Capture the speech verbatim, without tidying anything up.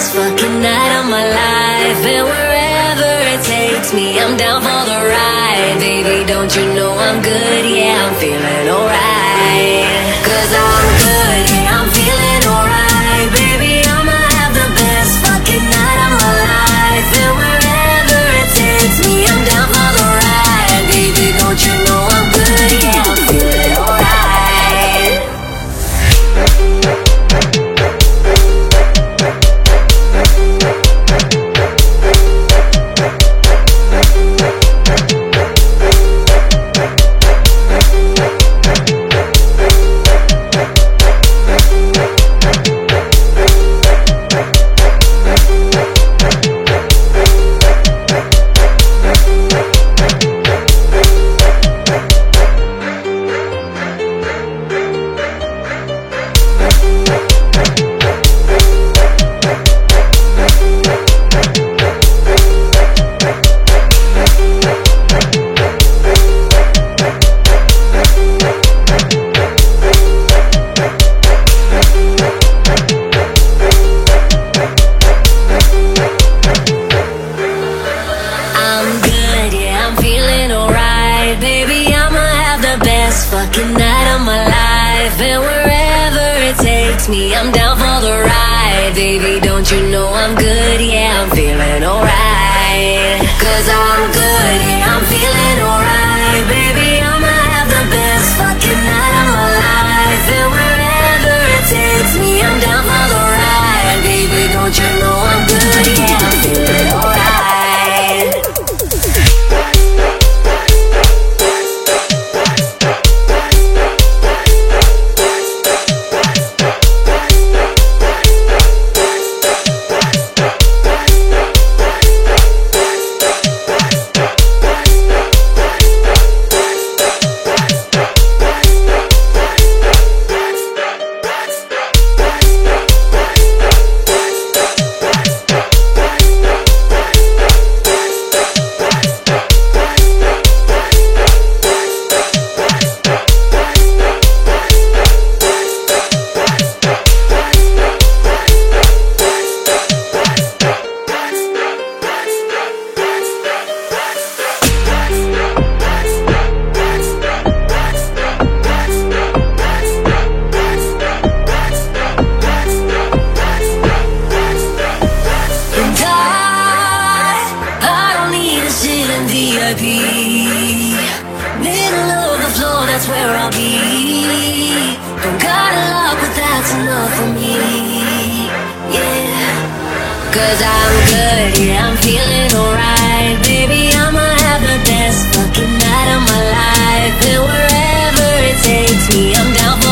best fucking night of my life. And wherever it takes me, I'm down for the ride. Baby, don't you know I'm good? Yeah, I'm feeling alright. Cause I'm good, yeah, I'm feeling alright. Baby, I'ma have the best fucking night of my life. And wherever it takes me, I'm down for the ride. Baby, don't you know I'm good? Yeah, I'm feeling alright. Fucking night of my life. And wherever it takes me, I'm down for the ride. Baby, don't you know I'm good? Yeah, I'm feeling alright. Cause I'm good, yeah, I'm feeling alright. Baby, I'ma have the best fucking night of my life. And wherever it takes me, I'm down for the ride. Baby, don't you know I'm good? Yeah, I'm feeling alright. Middle of the floor, that's where I'll be. Don't gotta lock, but that's enough for me. Yeah. Cause I'm good, yeah, I'm feeling alright. Baby, I'ma have the best fucking night of my life. And wherever it takes me, I'm down for